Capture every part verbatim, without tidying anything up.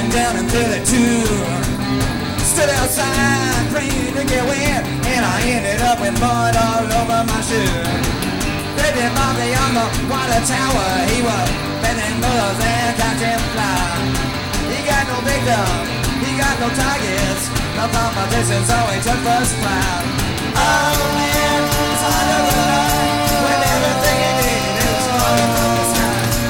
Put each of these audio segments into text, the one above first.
went down in thirty-two. Stood outside praying to get wet, and I ended up with mud all over my shoe. Baby Bobby on the water tower, he was bending bullets and catching fly. He got no victim, he got no targets, no competition, so he took first class. Oh man, it's hard to rely when everything you need is falling from the sky.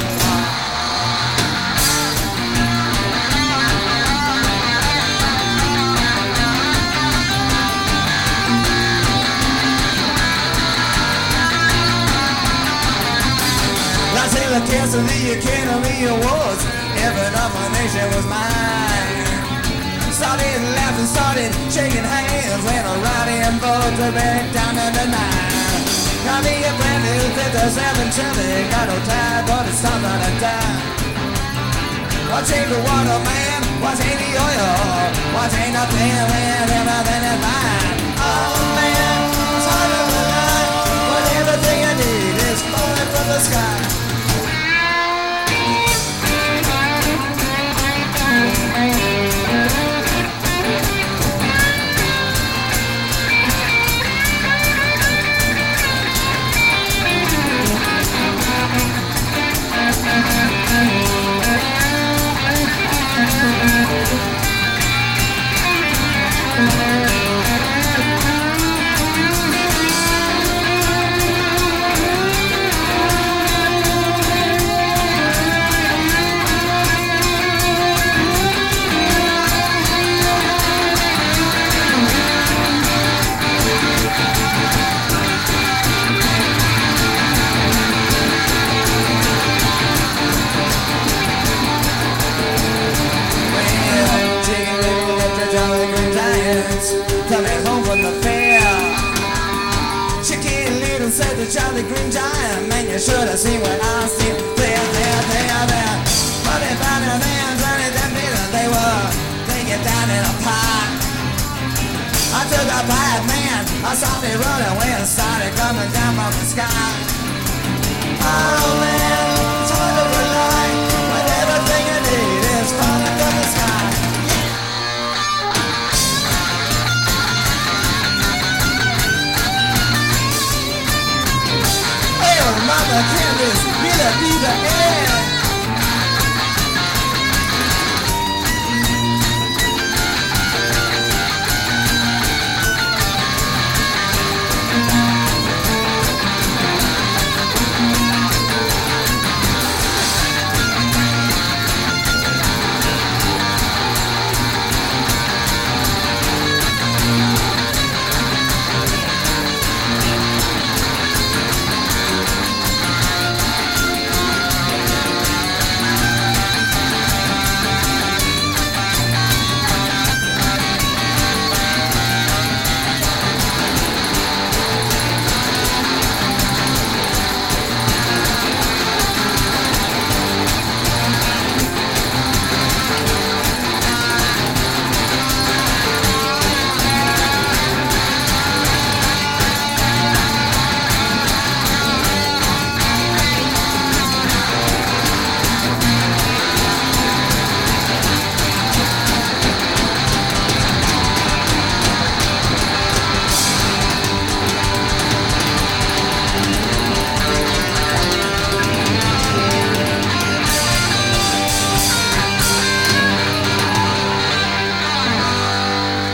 Los Angeles of the Academy Awards, every nomination was mine. Started laughing, started shaking hands when I ride in boat to back down to the nine. Got me a brand new fifty-seven Chevy, got no tire, but it's time to die. Watch ain't the water, man, watch ain't the oil, watch ain't nothing when everything is mine. Oh man, it's hard to rely when everything I need is falling from the sky. Coming home from the fair, Chicken Little said the Jolly Green Giant, man, you should have seen what I seen there, there, there, there. But they found a man, Johnny that minute they were taking down in a pot. I took a bite, man, I saw me running when it started coming down from the sky. Oh man, it's hard to rely when everything you need is falling from the sky. Mother Candace, vida, vida, eh.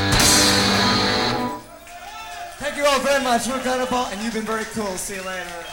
Thank you all very much. We're incredible, and you've been very cool. See you later.